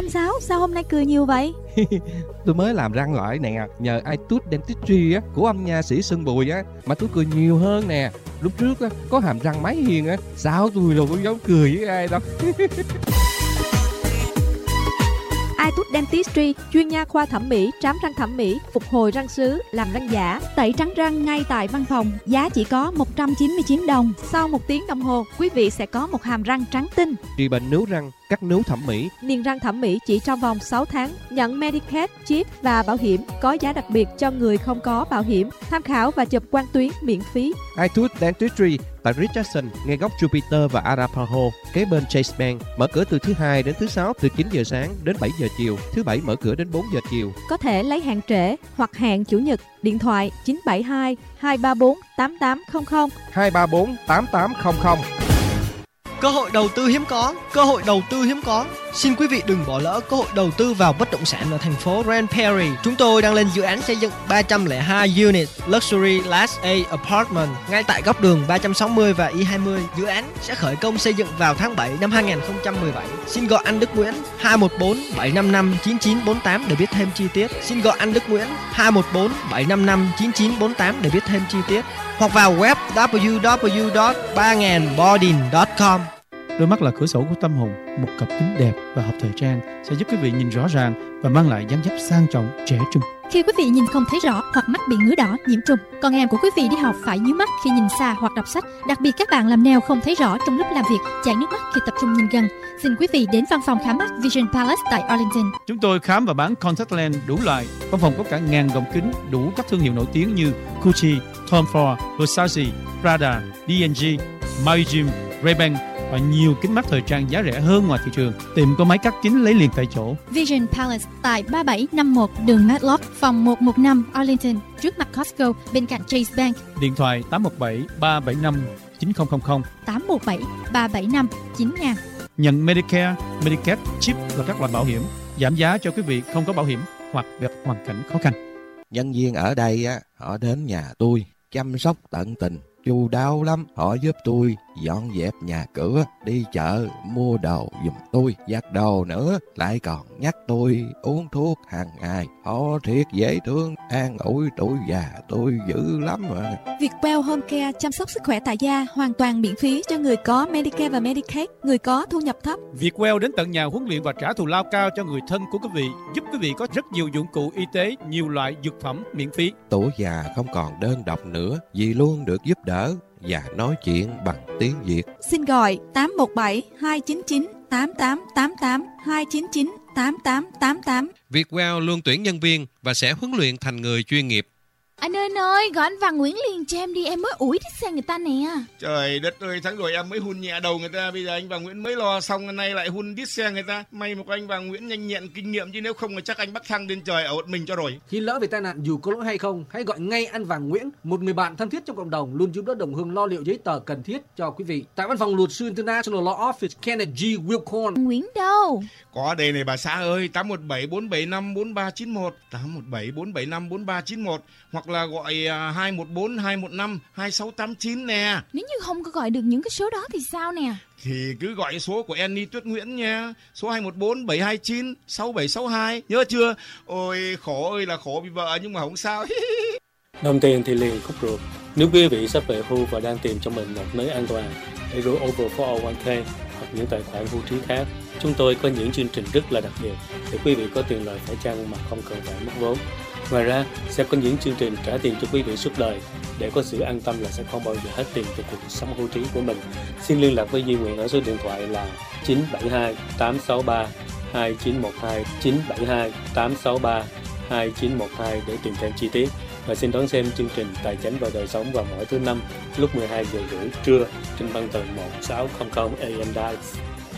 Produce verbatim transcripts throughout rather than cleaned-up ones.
Anh Sáu, sao hôm nay cười nhiều vậy? Tôi mới làm răng lại nè, nhờ iTooth Dentistry á, của ông nha sĩ Sơn Bùi á, mà tôi cười nhiều hơn nè. Lúc trước á, có hàm răng máy hiền á, sao tôi đâu có dám cười với ai đâu. iTooth Dentistry, chuyên nha khoa thẩm mỹ, trám răng thẩm mỹ, phục hồi răng sứ, làm răng giả, tẩy trắng răng ngay tại văn phòng, giá chỉ có một trăm chín mươi chín đồng. Sau một tiếng đồng hồ, quý vị sẽ có một hàm răng trắng tinh. Trị bệnh nướu răng, cắt nướu thẩm mỹ, niềng răng thẩm mỹ chỉ trong vòng sáu tháng, nhận Medicaid, chip và bảo hiểm, có giá đặc biệt cho người không có bảo hiểm. Tham khảo và chụp quang tuyến miễn phí. iTooth Dentistry tại Richardson, ngay góc Jupiter và Arapaho, kế bên Chase Bank, mở cửa từ thứ hai đến thứ sáu từ chín giờ sáng đến bảy giờ chiều, thứ bảy mở cửa đến bốn giờ chiều. Có thể lấy hàng trễ hoặc hẹn chủ nhật. Điện thoại chín bảy hai hai ba bốn tám tám không không hai ba bốn tám tám không không. Cơ hội đầu tư hiếm có, cơ hội đầu tư hiếm có. Xin quý vị đừng bỏ lỡ cơ hội đầu tư vào bất động sản ở thành phố Grand Prairie. Chúng tôi đang lên dự án xây dựng ba trăm lẻ hai unit Luxury Class A Apartment ngay tại góc đường ba trăm sáu mươi và I hai mươi. Dự án sẽ khởi công xây dựng vào tháng bảy năm hai không một bảy. Xin gọi anh Đức Nguyễn hai một bốn bảy năm năm chín chín bốn tám để biết thêm chi tiết. Xin gọi anh Đức Nguyễn hai một bốn bảy năm năm chín chín bốn tám để biết thêm chi tiết. Hoặc vào web w w w chấm ba nghìn bodin chấm com. Đôi mắt là cửa sổ của tâm hồn, một cặp kính đẹp và hợp thời trang sẽ giúp quý vị nhìn rõ ràng và mang lại dáng dấp sang trọng, trẻ trung. Khi quý vị nhìn không thấy rõ hoặc mắt bị ngứa đỏ, nhiễm trùng, con em của quý vị đi học phải nhíu mắt khi nhìn xa hoặc đọc sách, đặc biệt các bạn làm nail không thấy rõ trong lúc làm việc, chảy nước mắt khi tập trung nhìn gần, xin quý vị đến văn phòng khám mắt Vision Palace tại Arlington. Chúng tôi khám và bán contact lens đủ loại. Văn phòng có cả ngàn gọng kính đủ các thương hiệu nổi tiếng như Gucci, Tom Ford, Versace, Prada, D and G, Maui, Ray-Ban và nhiều kính mắt thời trang giá rẻ hơn ngoài thị trường. Tiệm có máy cắt kính lấy liền tại chỗ. Vision Palace tại ba bảy năm một đường Matlock, phòng một một năm Arlington, trước mặt Costco, bên cạnh Chase Bank. Điện thoại tám một bảy ba bảy năm chín không không không tám một bảy ba bảy năm chín nghìn. Nhận Medicare, Medicaid, chip và các loại bảo hiểm, giảm giá cho quý vị không có bảo hiểm hoặc gặp hoàn cảnh khó khăn. Nhân viên ở đây á, họ đến nhà tôi chăm sóc tận tình, chu đáo lắm. Họ giúp tôi dọn dẹp nhà cửa, đi chợ mua đồ giùm tôi, giặt đồ nữa, lại còn nhắc tôi uống thuốc hàng ngày. Họ thiệt dễ thương, an ủi tuổi già tôi dữ lắm mà. Vietwell Home Care chăm sóc sức khỏe tại gia hoàn toàn miễn phí cho người có Medicare và Medicaid, người có thu nhập thấp. Vietwell đến tận nhà huấn luyện và trả thù lao cao cho người thân của quý vị, giúp quý vị có rất nhiều dụng cụ y tế, nhiều loại dược phẩm miễn phí. Tuổi già không còn đơn độc nữa, vì luôn được giúp đỡ và nói chuyện bằng tiếng Việt. Xin gọi tám một bảy hai chín chín tám tám tám tám hai chín chín tám tám tám tám. Vietwell luôn tuyển nhân viên và sẽ huấn luyện thành người chuyên nghiệp. Anh ơi ơi, gọi anh Văn Nguyễn liền cho em đi, em mới ủi thích xe người ta nè. Trời đất ơi, tháng rồi em mới hun nhẹ đầu người ta, bây giờ anh Văn Nguyễn mới lo xong, hôm nay lại hun đít xe người ta. May mà có anh Văn Nguyễn nhanh nhẹn kinh nghiệm, chứ nếu không thì chắc anh bắt thăng lên trời ở một mình cho rồi. Khi lỡ về tai nạn dù có lỗi hay không, hãy gọi ngay anh Văn Nguyễn, một người bạn thân thiết trong cộng đồng, luôn giúp đỡ đồng hương lo liệu giấy tờ cần thiết cho quý vị. Tại văn phòng luật sư International Law Office Kenneth G. Wilcorn. Nguyễn đâu? Có đây này bà xã ơi, tám một bảy bốn bảy năm bốn ba chín một, tám một bảy bốn bảy năm bốn ba chín một, hoặc là gọi hai một bốn hai một năm hai sáu tám chín nè. Nếu như không có gọi được những cái số đó thì sao nè? Thì cứ gọi số của Annie Tuyết Nguyễn nha, số hai một bốn bảy hai chín sáu bảy sáu hai, nhớ chưa? Ôi khổ ơi là khổ bị vợ nhưng mà không sao. Đồng tiền thì liền khúc ruột. Nếu quý vị sắp về hưu và đang tìm cho mình một nơi an toàn để gửi over four oh one k hoặc những tài khoản hưu trí khác, chúng tôi có những chương trình rất là đặc biệt để quý vị có tiền lời phải chăng mà không cần phải mất vốn. Ngoài ra, sẽ có những chương trình trả tiền cho quý vị suốt đời để có sự an tâm là sẽ không bao giờ hết tiền cho cuộc sống hưu trí của mình. Xin liên lạc với Duy Nguyễn ở số điện thoại là chín bảy hai tám sáu ba hai chín một hai, chín bảy hai tám sáu ba hai chín một hai để tìm thêm chi tiết. Và xin đón xem chương trình Tài Chánh và Đời Sống vào mỗi thứ năm lúc mười hai giờ rưỡi trưa trên băng tần một sáu không không A M Dice.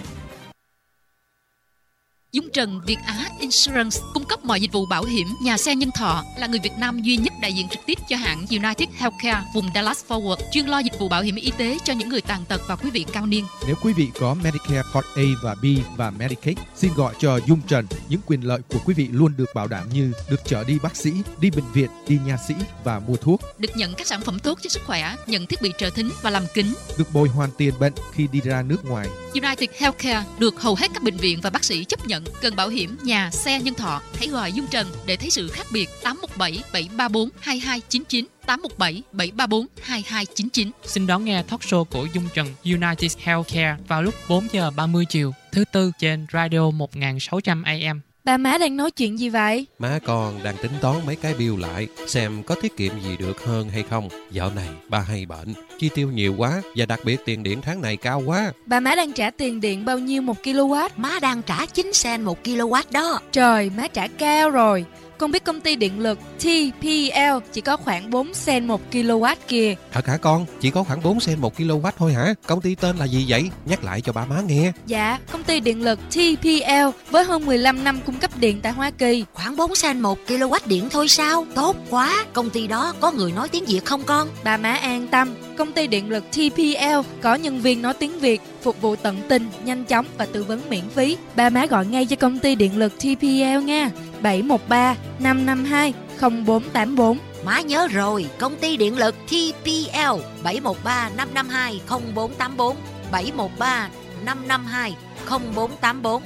Dung Trần Việt Á Insurance cung cấp mọi dịch vụ bảo hiểm nhà xe nhân thọ, là người Việt Nam duy nhất đại diện trực tiếp cho hãng United Healthcare vùng Dallas Fort Worth, chuyên lo dịch vụ bảo hiểm y tế cho những người tàn tật và quý vị cao niên. Nếu quý vị có Medicare Part A và B và Medicaid, xin gọi cho Dung Trần. Những quyền lợi của quý vị luôn được bảo đảm như được chở đi bác sĩ, đi bệnh viện, đi nha sĩ và mua thuốc, được nhận các sản phẩm tốt cho sức khỏe, nhận thiết bị trợ thính và làm kính, được bồi hoàn tiền bệnh khi đi ra nước ngoài. United Healthcare được hầu hết các bệnh viện và bác sĩ chấp nhận. cần bảo hiểm nhà, xe, nhân thọ, hãy gọi Dung Trần để thấy sự khác biệt. Tám một bảy bảy ba bốn hai hai chín chín, tám một bảy bảy ba bốn hai hai chín chín. Xin đón nghe talk show của Dung Trần United Healthcare vào lúc bốn giờ ba mươi chiều thứ tư trên radio một nghìn sáu trăm A M. Ba má đang nói chuyện gì vậy? Má con đang tính toán mấy cái bill lại, xem có tiết kiệm gì được hơn hay không. Dạo này ba hay bệnh, chi tiêu nhiều quá, và đặc biệt tiền điện tháng này cao quá. Ba má đang trả tiền điện bao nhiêu một kW? Má đang trả chín sen một kW đó. Trời, má trả cao rồi. Con biết công ty điện lực tê pê lờ chỉ có khoảng bốn sen một kW kìa. Thật hả con? Chỉ có khoảng bốn sen một kW thôi hả? Công ty tên là gì vậy? Nhắc lại cho ba má nghe. Dạ, công ty điện lực tê pê lờ với hơn mười lăm năm cung cấp điện tại Hoa Kỳ. Khoảng bốn sen một kW điện thôi sao? Tốt quá. Công ty đó có người nói tiếng Việt không con? Ba má an tâm, công ty điện lực tê pê lờ có nhân viên nói tiếng Việt, phục vụ tận tình, nhanh chóng và tư vấn miễn phí. Ba má gọi ngay cho công ty điện lực tê pê lờ nha. bảy một ba năm năm hai không bốn tám bốn. Má nhớ rồi, công ty điện lực tê pê lờ bảy một ba năm năm hai không bốn tám bốn, bảy một ba năm năm hai không bốn tám bốn.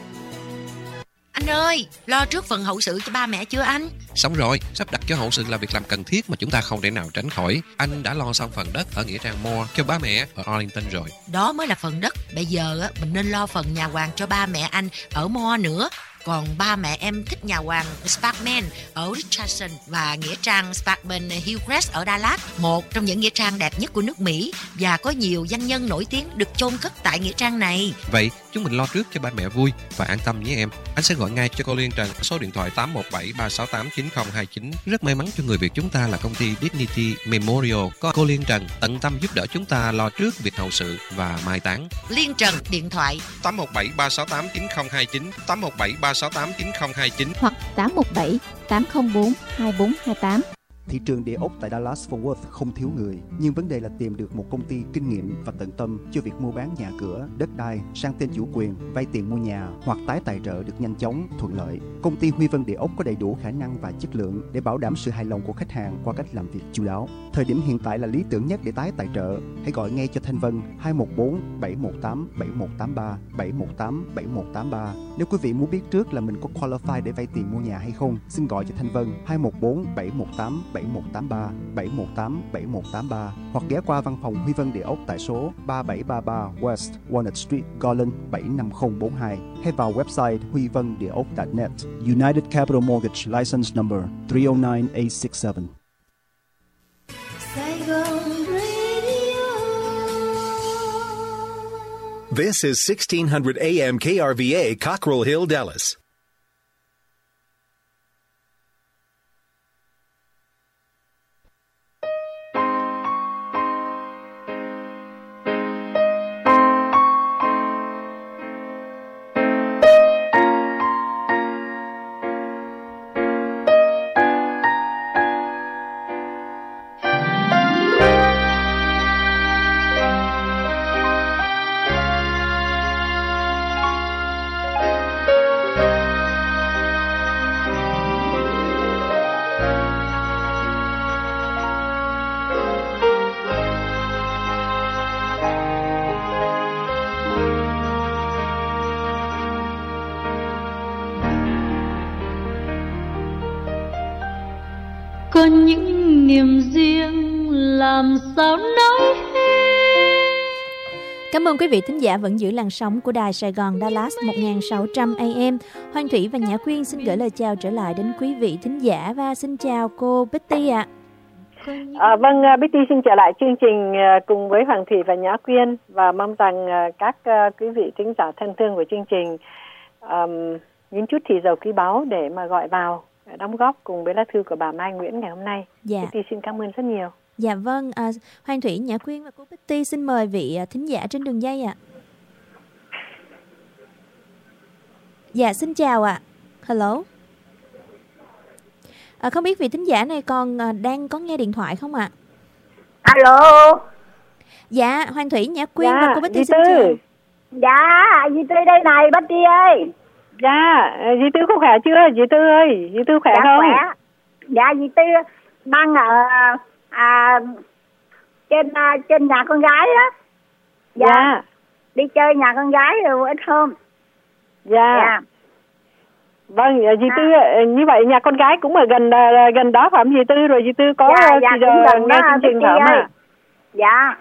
Anh ơi, lo trước phần hậu sự cho ba mẹ chưa anh? Xong rồi, sắp đặt cho hậu sự là việc làm cần thiết mà chúng ta không thể nào tránh khỏi. Anh đã lo xong phần đất ở nghĩa trang Moore cho ba mẹ ở Arlington rồi. Đó mới là phần đất. Bây giờ mình nên lo phần nhà hoàng cho ba mẹ anh ở Moore nữa. Còn ba mẹ em thích nhà hoàng Sparkman ở Richardson và nghĩa trang Sparkman Hillcrest ở Dallas, một trong những nghĩa trang đẹp nhất của nước Mỹ, và có nhiều danh nhân nổi tiếng được chôn cất tại nghĩa trang này. Vậy chúng mình lo trước cho ba mẹ vui và an tâm nhé em. Anh sẽ gọi ngay cho cô Liên Trần số điện thoại tám một bảy ba sáu tám chín không hai chín. Rất may mắn cho người Việt chúng ta là công ty Dignity Memorial có cô Liên Trần tận tâm giúp đỡ chúng ta lo trước việc hậu sự và mai táng. Liên Trần điện thoại tám một bảy ba sáu tám chín không hai chín, tám một bảy ba sáu tám chín không hai chín hoặc tám một bảy tám không bốn hai bốn hai tám. Thị trường địa ốc tại Dallas-Fort Worth không thiếu người, nhưng vấn đề là tìm được một công ty kinh nghiệm và tận tâm cho việc mua bán nhà cửa, đất đai, sang tên chủ quyền, vay tiền mua nhà hoặc tái tài trợ được nhanh chóng, thuận lợi. Công ty Huy Vân Địa ốc có đầy đủ khả năng và chất lượng để bảo đảm sự hài lòng của khách hàng qua cách làm việc chu đáo. Thời điểm hiện tại là lý tưởng nhất để tái tài trợ. Hãy gọi ngay cho Thanh Vân hai một bốn bảy một tám bảy một tám ba, bảy một tám bảy một tám ba. Nếu quý vị muốn biết trước là mình có qualify để vay tiền mua nhà hay không, xin gọi cho Thanh Vân hai một bốn bảy một tám bảy một tám ba, bảy một tám bảy một tám ba hoặc ghé qua văn phòng Huy Vân Địa ốc tại số ba bảy ba ba West Walnut Street, Garland bảy năm không bốn hai hay vào website huy vân địa ốc chấm net. United Capital Mortgage License Number three oh nine eight six seven. This is sixteen hundred A M K R V A, Cockrell Hill, Dallas. Có những niềm riêng làm sao nói hết. Cảm ơn quý vị thính giả vẫn giữ làn sóng của đài Sài Gòn Dallas một nghìn sáu trăm A M. Hoan Thủy và Nhã Quyên xin gửi lời chào trở lại đến quý vị thính giả và xin chào cô Betty ạ. À, vâng, Betty xin trở lại chương trình cùng với Hoàng Thủy và Nhã Quyên và mong rằng các quý vị thính giả thân thương của chương trình um, những chút thì dầu quý báu để mà gọi vào đóng góp cùng với lá thư của bà Mai Nguyễn ngày hôm nay. Dạ. Betty xin cảm ơn rất nhiều. Dạ vâng, à, Hoan Thủy, Nhã Quyên và cô Betty xin mời vị thính giả trên đường dây ạ. Dạ, xin chào ạ. Hello. À, không biết vị thính giả này còn à, đang có nghe điện thoại không ạ? Alo. Dạ, Hoan Thủy, Nhã Quyên dạ, và cô Betty xin Tư. chào. Dạ, dì Tư đây này, Betty ơi. Dạ, dì Tư có khỏe chưa? Dì Tư ơi, dì Tư khỏe dạ, không? Khỏe. Dạ, dì Tư đang ở à, trên à, trên nhà con gái á. Dạ. dạ. Đi chơi nhà con gái rồi ít hôm. Dạ. dạ. Vâng, dì Tư, như vậy nhà con gái cũng ở gần gần đó phải không dì Tư? Rồi dì Tư có dạ, dạ, giờ gần nghe đó, chương trình phải không ạ? Dạ.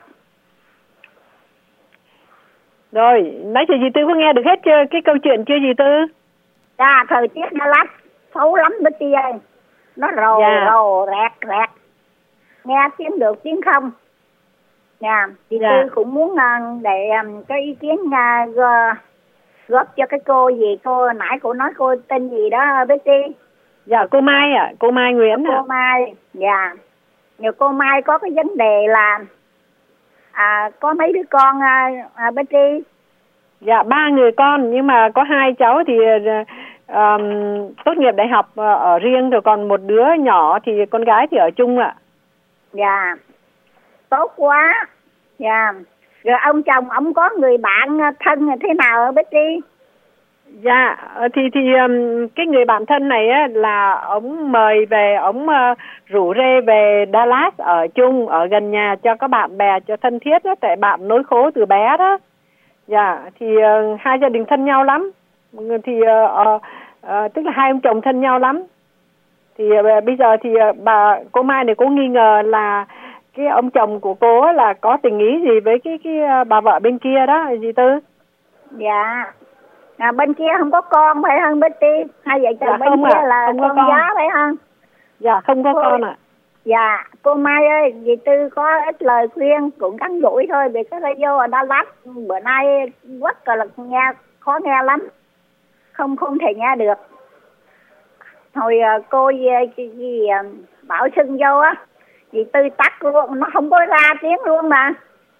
Rồi, nãy giờ dì Tư có nghe được hết chưa, cái câu chuyện chưa dì Tư? Dạ, thời tiết Dallas xấu lắm Betty ơi. Nó rồ dạ. rồ rẹt rẹt. Nghe tiếng được tiếng không. Dạ, dì dạ. Tư cũng muốn uh, để um, có ý kiến uh, góp cho cái cô gì, cô nãy cô nói cô tên gì đó Betty. Dạ, cô Mai ạ, à, cô Mai Nguyễn ạ. Cô Mai, dạ. Nhiều cô Mai có cái vấn đề là à, có mấy đứa con à, à, Betty. Dạ, ba người con, nhưng mà có hai cháu thì um, tốt nghiệp đại học ở riêng, rồi còn một đứa nhỏ thì con gái thì ở chung ạ. Dạ, tốt quá. Dạ, rồi ông chồng ông có người bạn thân thế nào ở Betty? Dạ, thì thì um, cái người bạn thân này á, là ông mời về, ông uh, rủ rê về Dallas ở chung, ở gần nhà cho các bạn bè cho thân thiết á, tại bạn nối khố từ bé đó. Dạ, thì uh, hai gia đình thân nhau lắm. Thì uh, uh, uh, tức là hai ông chồng thân nhau lắm. Thì uh, bây giờ thì uh, bà cô Mai này cô nghi ngờ là cái ông chồng của cô là có tình ý gì với cái cái uh, bà vợ bên kia đó, dì Tư. Dạ. À, bên kia không có con phải không Betty? Hai vợ chồng dạ, bên kia à, là con, con giá phải không? Dạ không có cô, con ạ. À. Dạ, cô Mai ơi, dì Tư có ít lời khuyên cũng ngắn gũi thôi, vì cái radio ở Dallas bữa nay rất là nghe khó nghe lắm, không không thể nghe được. Hồi cô gì, gì, gì bảo xưng vô á, dì Tư tắt luôn, nó không có ra tiếng luôn mà.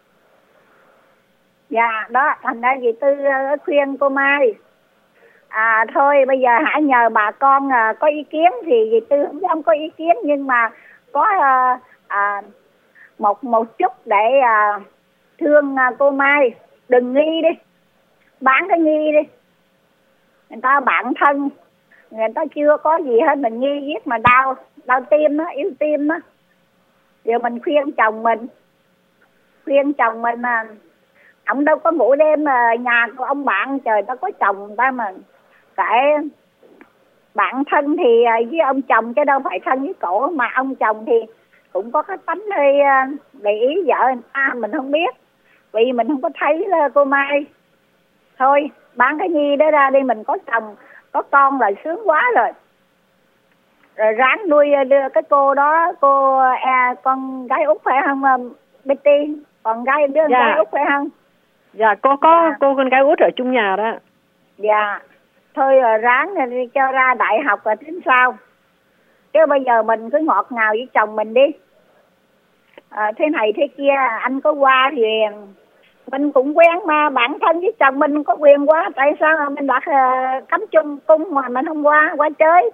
Dạ, đó, thành ra dì Tư khuyên cô Mai. À thôi, bây giờ hãy nhờ bà con à, có ý kiến thì dì Tư không có ý kiến, nhưng mà có à, à, một một chút để à, thương à, cô Mai, đừng nghi đi, bán cái nghi đi. Người ta bạn thân, người ta chưa có gì hết, mình nghi giết mà đau, đau tim đó, yếu tim đó. Rồi mình khuyên chồng mình, khuyên chồng mình mà ông đâu có ngủ đêm mà nhà của ông bạn, trời ta có chồng ta mà cái bạn thân thì với ông chồng chứ đâu phải thân với cổ, mà ông chồng thì cũng có cái tánh hơi để ý vợ người ta, mình không biết vì mình không có thấy cô Mai. Thôi bán cái nhi đó ra đi, mình có chồng có con là sướng quá rồi. Rồi ráng nuôi đưa cái cô đó, cô à, con gái út phải không Betty? Còn gái đứa dạ. gái út phải không? Dạ, cô có dạ. cô con gái út ở chung nhà đó. Dạ, thôi ráng đi cho ra đại học rồi tính sao. Chứ bây giờ mình cứ ngọt ngào với chồng mình đi. À, thế này thế kia, anh có qua thì mình cũng quen mà, bản thân với chồng mình có quyền quá. Tại sao mà mình đặt uh, cắm chung cung mà mình không qua, qua chơi.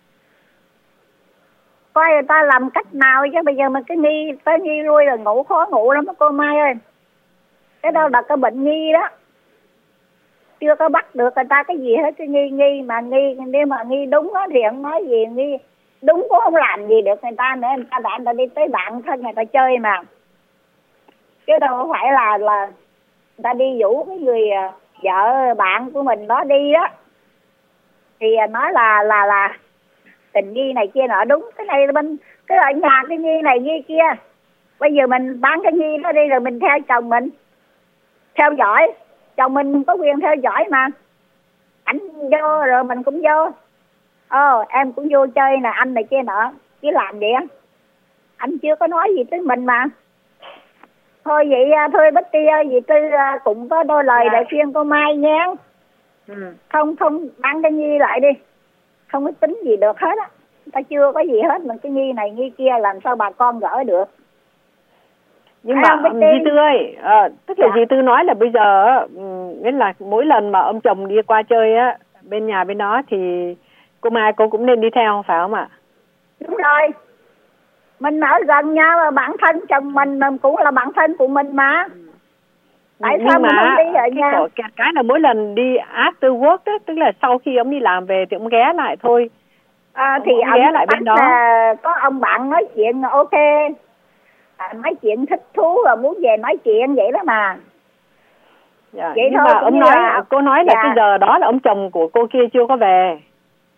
Coi người ta làm cách nào chứ bây giờ mình cứ nghi, tới nghi lui là ngủ khó ngủ lắm cô Mai ơi. Cái đó là cái bệnh nghi đó. Chưa có bắt được người ta cái gì hết, cái nghi nghi mà nghi, nếu mà nghi đúng đó thì không nói gì, nghi đúng cũng không làm gì được người ta nữa, người ta đã người ta đi tới bạn thân người ta chơi mà. Chứ đâu phải là là người ta đi vũ cái người vợ bạn của mình đó đi đó. Thì nói là là là tình nghi này kia nọ, đúng cái này bên cái ở nhà cái nghi này nghi kia. Bây giờ mình bán cái nghi đó đi rồi mình theo chồng mình, theo dõi, chồng mình có quyền theo dõi mà. Anh vô rồi mình cũng vô. Ồ, em cũng vô chơi nè, anh này kia nọ, chứ làm gì á. Anh chưa có nói gì tới mình mà. Thôi vậy thôi Betty ơi, vậy Tư cũng có đôi lời để khuyên cô Mai nha. Ừ. Không không bán cái nghi lại đi, không có tính gì được hết á. Ta chưa có gì hết, mình cái nghi này nghi kia làm sao bà con gỡ được. Nhưng mà dì Tư ơi, à, tức là dạ. dì Tư nói là bây giờ nghĩa là mỗi lần mà ông chồng đi qua chơi á, bên nhà bên đó thì cô Mai cô cũng nên đi theo phải không ạ? Đúng rồi, mình ở gần nhau mà, bản thân chồng mình, mình cũng là bản thân của mình mà. Tại nhưng sao mà mình không đi ở nhà? Cái, cái là mỗi lần đi after work đó, tức là sau khi ông đi làm về thì ông ghé lại thôi. À, thì ông ghé lại bên đó là có ông bạn nói chuyện ok, à, nói chuyện thích thú và muốn về nói chuyện vậy đó mà. Dạ, vậy nhưng thôi, mà ông nói là, cô nói là dạ. cái giờ đó là ông chồng của cô kia chưa có về.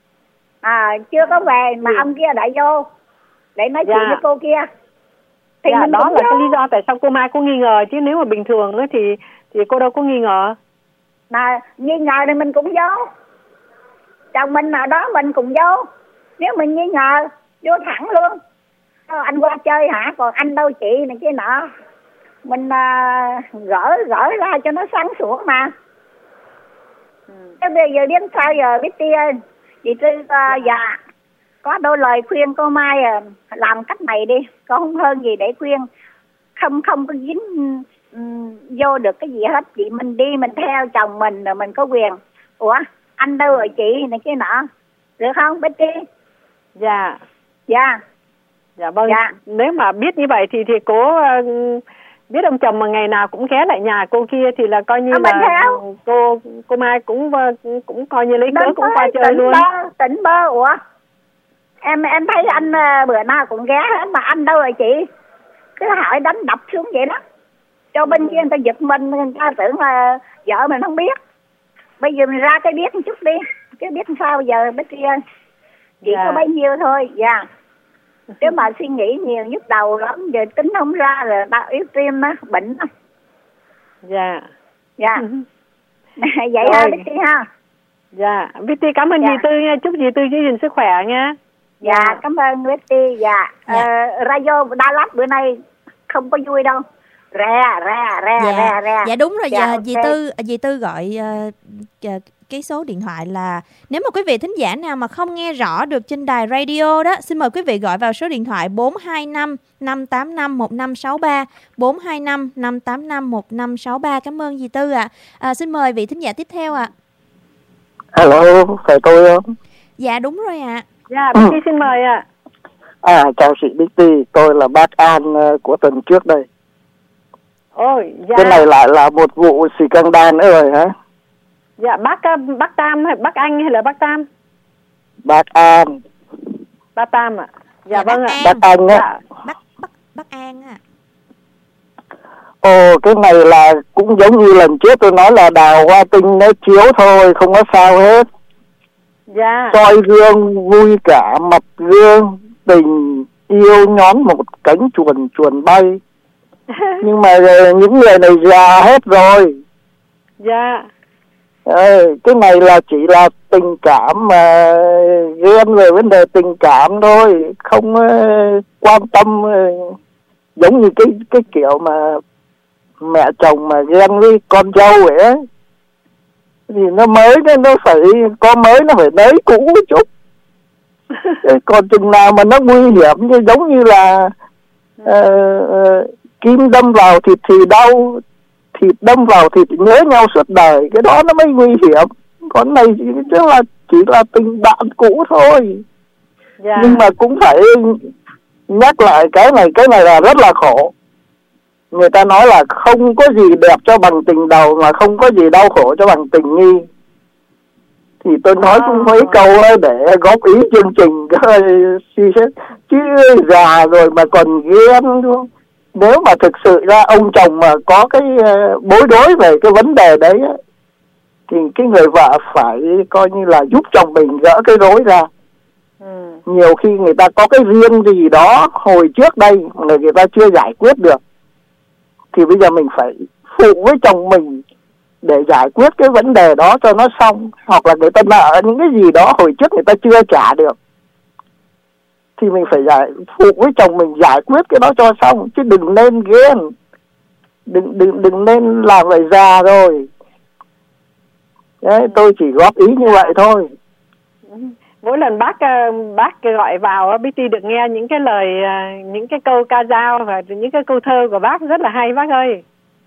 À chưa có về mà ông kia đã vô để nói Dạ. chuyện với cô kia. Thì Dạ, mình đó cũng là vô. cái lý do tại sao cô Mai có nghi ngờ, chứ nếu mà bình thường nữa thì thì cô đâu có nghi ngờ. Mà nghi ngờ thì mình cũng vô. Chồng mình nào đó mình cũng vô. Nếu mình nghi ngờ vô thẳng luôn. Ờ, anh qua chơi hả? Còn anh đâu chị này kia nọ. Mình à, gỡ gỡ ra cho nó sáng sủa mà. Ừ. Thế bây giờ đến sao giờ biết ti ơi? Chị Tư à, dạ có đôi lời khuyên cô Mai à, làm cách này đi, có không hơn gì để khuyên. Không không có dính um, vô được cái gì hết. Chị mình đi mình theo chồng mình rồi mình có quyền. Ủa anh đâu rồi chị này kia nọ. Được không Betty? Dạ. Dạ. Dạ vâng. Dạ. Nếu mà biết như vậy thì thì cô uh, biết ông chồng mà ngày nào cũng ghé lại nhà cô kia thì là coi như à, là cô cô Mai cũng uh, cũng coi như lấy cớ cũng qua chơi tỉnh luôn. Bơ, tỉnh bơ. Ủa em em thấy anh uh, bữa nào cũng ghé hết mà anh đâu rồi chị? Cứ hỏi đánh đập xuống vậy đó. Cho bên kia người ta giật mình, người ta tưởng là vợ mình không biết. Bây giờ mình ra cái biết một chút đi. Cái biết sao giờ Betty ơi. Chỉ Dạ. có bấy nhiêu thôi. Dạ. Nếu mà suy nghĩ nhiều nhức đầu lắm, giờ tính không ra là đau yếu tim á, bệnh á. Dạ. Dạ. Vậy ha Betty ha. Dạ. Betty cảm ơn Dạ. dì Tư nha, chúc dì Tư giữ gìn sức khỏe nha. Dạ, cảm ơn Betty. Dạ. Ờ, radio Dallas bữa nay không có vui đâu. Re, re, re, Dạ. re, re. Dạ đúng rồi. Dạ, Dạ, ok. dì Tư dì Tư gọi uh, cái số điện thoại là nếu mà quý vị thính giả nào mà không nghe rõ được trên đài radio đó, xin mời quý vị gọi vào số điện thoại bốn hai năm năm tám năm một năm sáu ba, bốn hai năm năm tám năm một năm sáu ba. Cảm ơn dì Tư ạ. À. À, xin mời vị thính giả tiếp theo ạ. À. Hello, phải tôi không? Dạ đúng rồi ạ. À. Dạ, Betty ừ. xin mời ạ. À. à, chào chị Betty, tôi là bác An của tuần trước đây. Ôi, dạ. Cái này lại là một vụ xì căng đan nữa rồi hả? Dạ, bác bác Tam hay bác Anh hay là bác Tam? Bác An. Bác Tam ạ. À? Dạ, dạ vâng ạ. Bác Anh á. Dạ. Bác bác bác An ạ. À. Ồ, cái này là cũng giống như lần trước tôi nói là đào hoa tinh nó chiếu thôi, không có sao hết. Dạ. Soi gương vui cả mặt gương, tình yêu nhón một cánh chuồn chuồn bay. Nhưng mà những người này già hết rồi. Dạ. Ê, cái này là chỉ là tình cảm mà ghen về vấn đề tình cảm thôi, không uh, quan tâm uh, giống như cái cái kiểu mà mẹ chồng mà ghen với con dâu vậy á, thì nó mới nó phải có mới nó phải nới cũ một chút. Còn chừng nào mà nó nguy hiểm như giống như là uh, uh, kim đâm vào thịt thì đau, thịt đâm vào thịt nhớ nhau suốt đời, cái đó nó mới nguy hiểm. Còn này chứ là chỉ là tình bạn cũ thôi. Yeah. Nhưng mà cũng phải nhắc lại cái này, cái này là rất là khổ. Người ta nói là không có gì đẹp cho bằng tình đầu, mà không có gì đau khổ cho bằng tình nghi. Thì tôi nói cũng mấy câu để góp ý chương trình chứ già rồi mà còn ghen luôn. Nếu mà thực sự ra ông chồng mà có cái bối rối về cái vấn đề đấy thì cái người vợ phải coi như là giúp chồng mình gỡ cái rối ra. Ừ. Nhiều khi người ta có cái riêng gì đó hồi trước đây mà người ta chưa giải quyết được, thì bây giờ mình phải phụ với chồng mình để giải quyết cái vấn đề đó cho nó xong. Hoặc là người ta nợ những cái gì đó hồi trước người ta chưa trả được, thì mình phải giải phụ với chồng mình giải quyết cái đó cho xong, chứ đừng nên ghen, đừng đừng đừng nên làm vậy già rồi. Đấy, tôi chỉ góp ý như vậy thôi. Mỗi lần bác bác gọi vào, Betty được nghe những cái lời, những cái câu ca dao và những cái câu thơ của bác rất là hay bác ơi.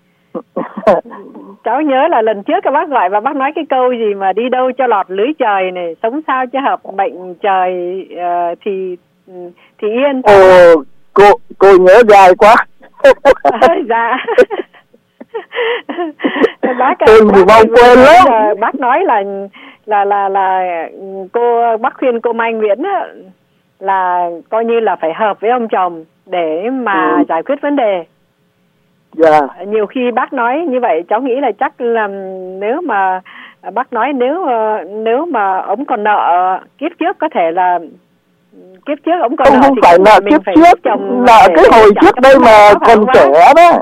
Cháu nhớ là lần trước các bác gọi và bác nói cái câu gì mà đi đâu cho lọt lưới trời này, sống sao cho hợp bệnh trời uh, thì thì yên. Ồ, cô cô nhớ dài quá. Dạ. Bác tôi bác, bác, quên lắm. Là, bác nói là là là là cô bác khuyên cô Mai Nguyễn á, là coi như là phải hợp với ông chồng để mà ừ. giải quyết vấn đề. Dạ. Nhiều khi bác nói như vậy cháu nghĩ là chắc là nếu mà À, bác nói nếu uh, nếu mà ông còn nợ kiếp trước có thể là kiếp trước ông còn không, nợ không thì phải nợ kiếp trước, nợ cái hồi trước đây mà còn trẻ đó.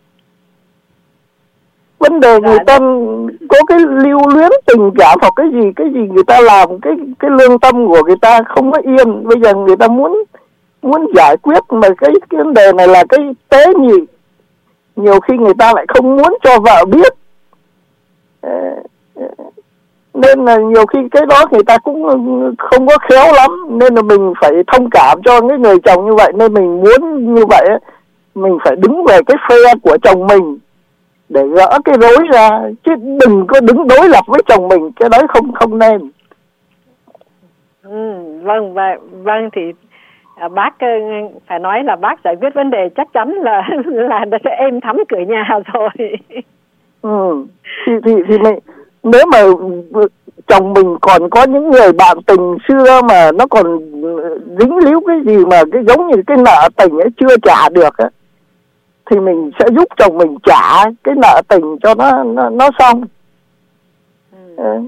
Vấn đề người ta có cái lưu luyến tình cảm hoặc cái gì cái gì người ta làm, cái cái lương tâm của người ta không có yên. Bây giờ người ta muốn muốn giải quyết mà cái, cái vấn đề này là cái tế nhị, nhiều khi người ta lại không muốn cho vợ biết, nên là nhiều khi cái đó người ta cũng không có khéo lắm, nên là mình phải thông cảm cho những người chồng như vậy. Nên mình muốn như vậy mình phải đứng về cái phe của chồng mình để gỡ cái rối ra, chứ đừng có đứng đối lập với chồng mình, cái đó không không nên. Ừ, vâng và vâng thì à, bác phải nói là bác giải quyết vấn đề chắc chắn là là sẽ êm thắm cửa nhà rồi. Ừ, thì thì thì mình, nếu mà chồng mình còn có những người bạn tình xưa mà nó còn dính líu cái gì mà cái giống như cái nợ tình ấy chưa trả được á, thì mình sẽ giúp chồng mình trả cái nợ tình cho nó nó, nó xong. Ừ. Ừ.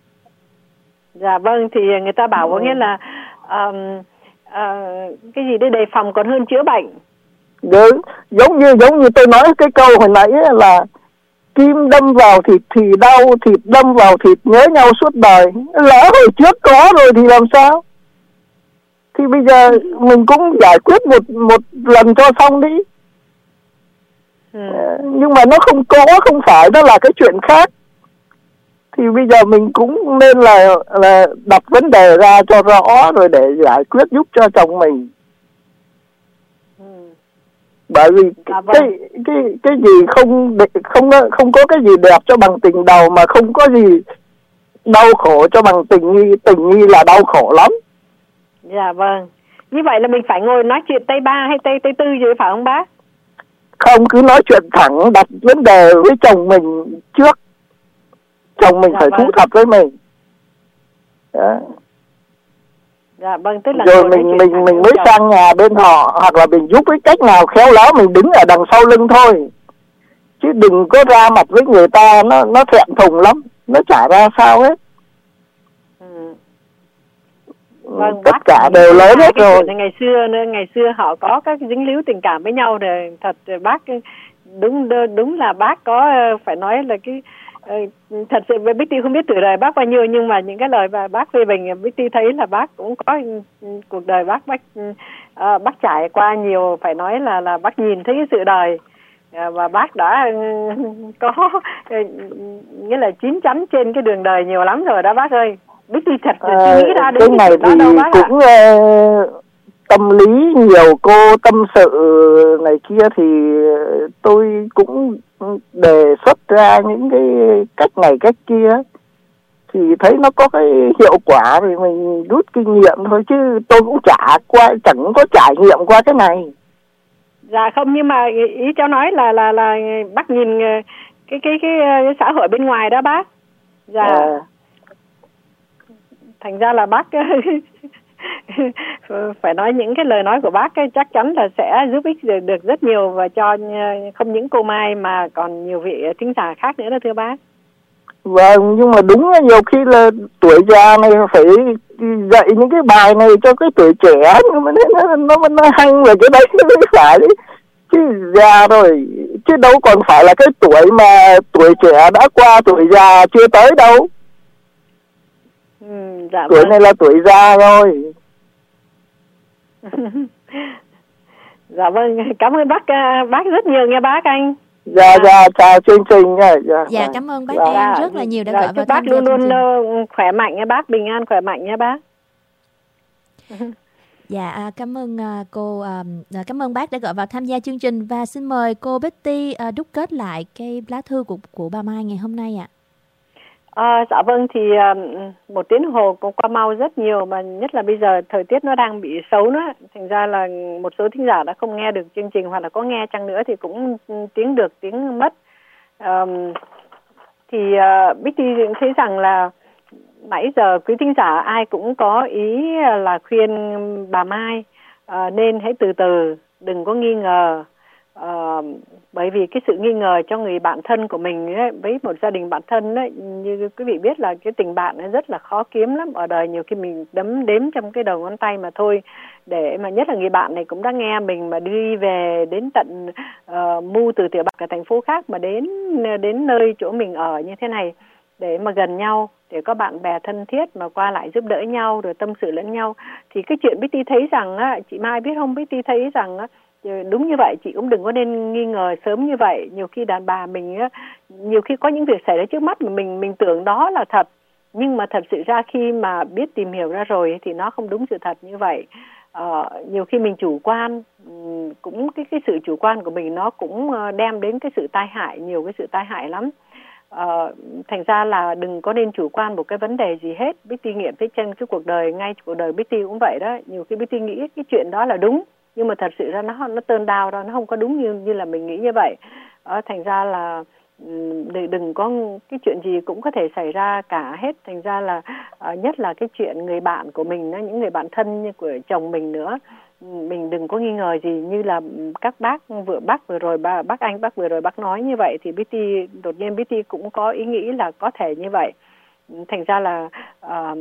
Dạ vâng, thì người ta bảo có nghĩa là um, uh, cái gì để đề phòng còn hơn chữa bệnh. Đúng, giống như giống như tôi nói cái câu hồi nãy là kim đâm vào thịt thì đau, thịt đâm vào thịt nhớ nhau suốt đời. Lỡ hồi trước có rồi thì làm sao? Thì bây giờ mình cũng giải quyết một một lần cho xong đi. Ừ. Nhưng mà nó không có, không phải, đó là cái chuyện khác. Thì bây giờ mình cũng nên là là đặt vấn đề ra cho rõ rồi để giải quyết giúp cho chồng mình. Ừ. Bởi vì à, vâng. cái cái cái gì không không không có cái gì đẹp cho bằng tình đầu, mà không có gì đau khổ cho bằng tình nghi. Tình nghi là đau khổ lắm. Dạ vâng. Như vậy là mình phải ngồi nói chuyện tay ba hay tay tay tư gì phải không bác? Không, cứ nói chuyện thẳng, đặt vấn đề với chồng mình trước. Chồng mình dạ phải vâng. thú thật với mình. Đó. Dạ vâng, tức là rồi mình mình mình mới chồng. sang nhà bên họ, hoặc là mình giúp cái cách nào khéo léo, mình đứng ở đằng sau lưng thôi. Chứ đừng có ra mặt với người ta, nó nó thẹn thùng lắm, nó chả ra sao hết. Ừ. Vâng, tất cả đều lớn hết rồi. Ngày xưa ngày xưa họ có các dính líu tình cảm với nhau rồi, thật bác đúng đúng là bác có phải nói là cái thật sự Bích Ti không biết tuổi đời bác bao nhiêu, nhưng mà những cái lời mà bác phê bình Bích Ti thấy là bác cũng có cuộc đời bác bác uh, bác trải qua nhiều, phải nói là là bác nhìn thấy sự đời uh, và bác đã có uh, nghĩa là chín chắn trên cái đường đời nhiều lắm rồi đó bác ơi. Bích Ti thật à, suy nghĩ ra đến cái này thì đâu bác cũng uh, tâm lý nhiều cô tâm sự này kia thì tôi cũng đề xuất ra những cái cách này cách kia, thì thấy nó có cái hiệu quả thì mình rút kinh nghiệm thôi, chứ tôi cũng chả qua chẳng có trải nghiệm qua cái này. Dạ không, nhưng mà ý cháu nói là là là bác nhìn cái cái cái, cái xã hội bên ngoài đó bác. Dạ. À. Thành ra là bác phải nói những cái lời nói của bác ấy, chắc chắn là sẽ giúp ích được, được rất nhiều và cho không những cô Mai mà còn nhiều vị thính giả khác nữa đó thưa bác. Vâng, nhưng mà đúng là nhiều khi là tuổi già này phải dạy những cái bài này cho cái tuổi trẻ, nhưng mà nó nó nó hăng về cái đấy mới phải đấy. Chứ già rồi, chứ đâu còn phải là cái tuổi mà tuổi trẻ đã qua tuổi già chưa tới đâu. Ừ, dạ tuổi vâng. này là tuổi già rồi. Dạ vâng, cảm ơn bác bác rất nhiều nha bác anh. Dạ dạ, chào chương trình nha. Dạ, dạ cảm ơn bác dạ. Em rất là nhiều đã dạ, gọi vào bác luôn luôn khỏe mạnh nha bác, bình an khỏe mạnh nha bác. Dạ cảm ơn cô, cảm ơn bác đã gọi vào tham gia chương trình, và xin mời cô Betty đúc kết lại cái lá thư của của bà Mai ngày hôm nay ạ. À, dạ vâng, thì uh, một tiếng đồng hồ cũng qua mau rất nhiều, mà nhất là bây giờ thời tiết nó đang bị xấu nữa, thành ra là một số thính giả đã không nghe được chương trình, hoặc là có nghe chăng nữa thì cũng tiếng được tiếng mất. Um, thì uh, Bích Ti thấy rằng là nãy giờ quý thính giả ai cũng có ý là khuyên bà Mai uh, nên hãy từ từ, đừng có nghi ngờ, Uh, bởi vì cái sự nghi ngờ cho người bạn thân của mình ấy, với một gia đình bạn thân ấy, như quý vị biết là cái tình bạn ấy rất là khó kiếm lắm. Ở đời nhiều khi mình đếm đếm trong cái đầu ngón tay mà thôi. Để mà nhất là người bạn này cũng đã nghe mình mà đi về đến tận uh, Mu từ Tiểu Bạch ở thành phố khác mà đến đến nơi chỗ mình ở như thế này để mà gần nhau, để có bạn bè thân thiết mà qua lại giúp đỡ nhau rồi tâm sự lẫn nhau. Thì cái chuyện Betty thấy rằng á, chị Mai biết không, Betty thấy rằng á, đúng như vậy, chị cũng đừng có nên nghi ngờ sớm như vậy. Nhiều khi đàn bà mình á, nhiều khi có những việc xảy ra trước mắt mà mình mình tưởng đó là thật, nhưng mà thật sự ra khi mà biết tìm hiểu ra rồi thì nó không đúng sự thật như vậy. Ờ, nhiều khi mình chủ quan, cũng cái cái sự chủ quan của mình nó cũng đem đến cái sự tai hại, nhiều cái sự tai hại lắm. Ờ, thành ra là đừng có nên chủ quan một cái vấn đề gì hết. Betty nghiệm thấy chân cái cuộc đời, ngay cuộc đời Betty cũng vậy đó. Nhiều khi Betty nghĩ cái chuyện đó là đúng, nhưng mà thật sự ra nó nó tơn đau ra, nó không có đúng như như là mình nghĩ như vậy. Ờ, thành ra là đừng, đừng có cái chuyện gì cũng có thể xảy ra cả hết. Thành ra là uh, nhất là cái chuyện người bạn của mình, những người bạn thân như của chồng mình nữa, mình đừng có nghi ngờ gì. Như là các bác vừa bác vừa rồi bác, bác anh bác vừa rồi bác nói như vậy thì Betty đột nhiên Betty cũng có ý nghĩ là có thể như vậy. Thành ra là uh,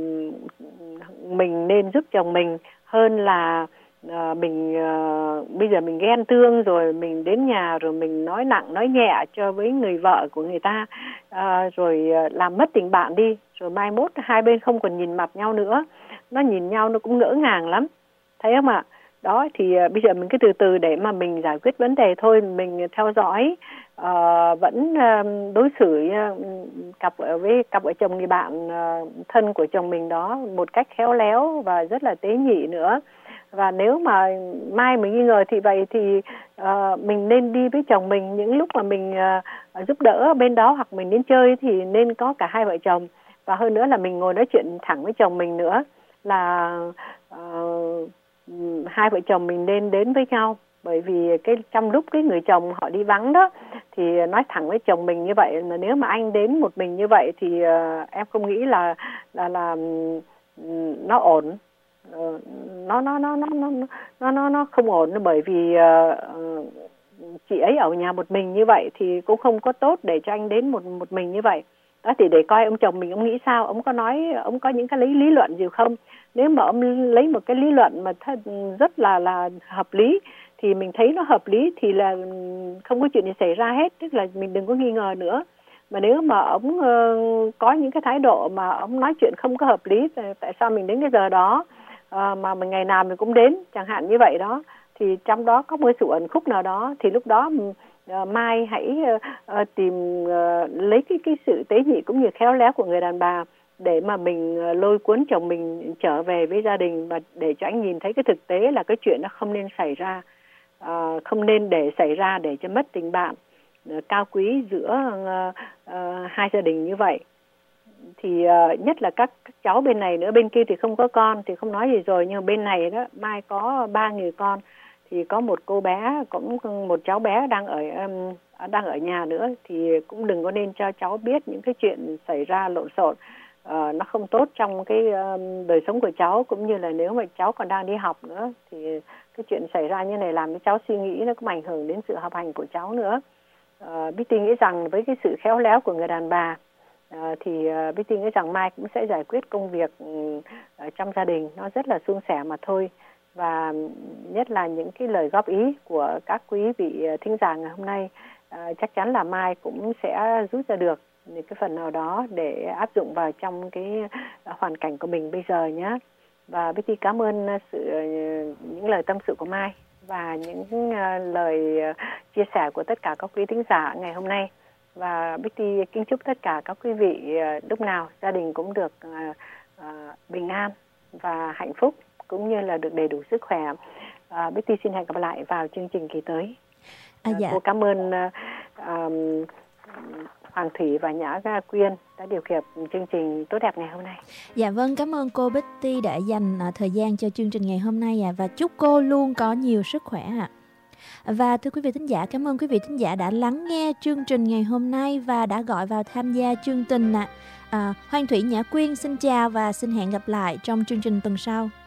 mình nên giúp chồng mình hơn là À, mình à, bây giờ mình ghen tương rồi mình đến nhà rồi mình nói nặng nói nhẹ cho với người vợ của người ta, à, rồi làm mất tình bạn đi, rồi mai mốt hai bên không còn nhìn mặt nhau nữa, nó nhìn nhau nó cũng ngỡ ngàng lắm, thấy không ạ? Đó thì à, bây giờ mình cứ từ từ để mà mình giải quyết vấn đề thôi. Mình theo dõi, à, vẫn à, đối xử à, cặp với cặp vợ chồng người bạn à, thân của chồng mình đó một cách khéo léo và rất là tế nhị nữa. Và nếu mà mai mình nghi ngờ thì vậy thì uh, mình nên đi với chồng mình những lúc mà mình uh, giúp đỡ bên đó, hoặc mình đến chơi thì nên có cả hai vợ chồng. Và hơn nữa là mình ngồi nói chuyện thẳng với chồng mình nữa, là uh, hai vợ chồng mình nên đến với nhau. Bởi vì cái trong lúc cái người chồng họ đi vắng đó thì nói thẳng với chồng mình như vậy, mà nếu mà anh đến một mình như vậy thì uh, em không nghĩ là là là um, nó ổn. Uh, nó nó nó nó nó nó nó nó không ổn, bởi vì uh, chị ấy ở nhà một mình như vậy thì cũng không có tốt để cho anh đến một một mình như vậy. Đó thì để coi ông chồng mình ông nghĩ sao, ông có nói, ông có những cái lý lý luận gì không. Nếu mà ông lấy một cái lý luận mà th- rất là là hợp lý thì mình thấy nó hợp lý thì là không có chuyện gì xảy ra hết, tức là mình đừng có nghi ngờ nữa. Mà nếu mà ông uh, có những cái thái độ mà ông nói chuyện không có hợp lý, tại sao mình đến cái giờ đó À, mà mình ngày nào mình cũng đến, chẳng hạn như vậy đó, thì trong đó có một sự ẩn khúc nào đó, thì lúc đó uh, Mai hãy uh, uh, tìm uh, lấy cái cái sự tế nhị cũng như khéo léo của người đàn bà để mà mình uh, lôi cuốn chồng mình trở về với gia đình, và để cho anh nhìn thấy cái thực tế là cái chuyện nó không nên xảy ra, uh, không nên để xảy ra để cho mất tình bạn uh, cao quý giữa uh, uh, hai gia đình như vậy. Thì uh, nhất là các, các cháu bên này nữa, bên kia thì không có con thì không nói gì rồi, nhưng mà bên này đó Mai có ba người con, thì có một cô bé, cũng một cháu bé đang ở um, đang ở nhà nữa, thì cũng đừng có nên cho cháu biết những cái chuyện xảy ra lộn xộn, uh, nó không tốt trong cái um, đời sống của cháu, cũng như là nếu mà cháu còn đang đi học nữa thì cái chuyện xảy ra như này làm cho cháu suy nghĩ, nó cũng ảnh hưởng đến sự học hành của cháu nữa. Uh, Betty nghĩ rằng với cái sự khéo léo của người đàn bà, À, thì uh, Betty nghĩ rằng Mai cũng sẽ giải quyết công việc um, ở trong gia đình nó rất là suôn sẻ mà thôi. Và nhất là những cái lời góp ý của các quý vị uh, thính giả ngày hôm nay, uh, chắc chắn là Mai cũng sẽ rút ra được những cái phần nào đó để áp dụng vào trong cái uh, hoàn cảnh của mình bây giờ nhé. Và Betty cảm ơn uh, sự uh, những lời tâm sự của Mai và những uh, lời uh, chia sẻ của tất cả các quý thính giả ngày hôm nay. Và Betty kính chúc tất cả các quý vị lúc nào gia đình cũng được uh, uh, bình an và hạnh phúc, cũng như là được đầy đủ sức khỏe. Uh, Betty xin hẹn gặp lại vào chương trình kỳ tới. À, dạ. uh, cô cảm ơn uh, um, Hoàng Thủy và Nhã Quyên đã điều khiển chương trình tốt đẹp ngày hôm nay. Dạ vâng, cảm ơn cô Betty đã dành uh, thời gian cho chương trình ngày hôm nay, à, và chúc cô luôn có nhiều sức khỏe ạ. À. Và thưa quý vị thính giả, cảm ơn quý vị thính giả đã lắng nghe chương trình ngày hôm nay và đã gọi vào tham gia chương trình ạ. À, Hoàng Thủy Nhã Quyên xin chào và xin hẹn gặp lại trong chương trình tuần sau.